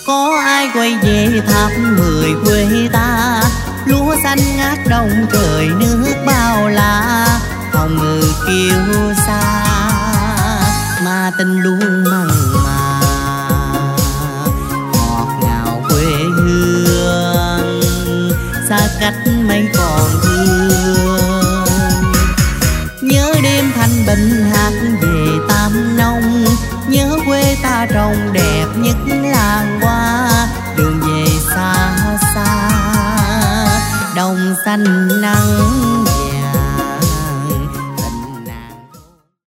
Có ai quay về tháp 10 quê ta, lúa xanh ngát đông trời nước bao la, hồng ngự kiêu xa mà tình luôn mặn mà, ngọt ngào quê hương xa cách mấy còn thương. Nhớ đêm thanh bình hát về Tam Nông, nhớ quê ta trông đẹp nhất làng hoa, đường về xa xa đồng xanh nắng